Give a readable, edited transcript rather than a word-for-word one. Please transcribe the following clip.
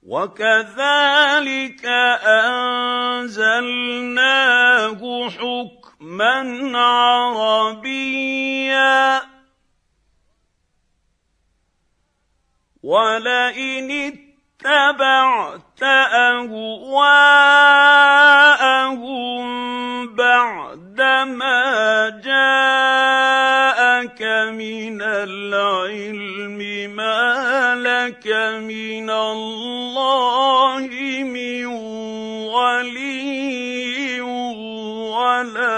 وكذلك انزلناه حكما عربيا ولئن اتبعت اهواءهم بعدما جاءك من العلم ما لك من الله من ولي ولا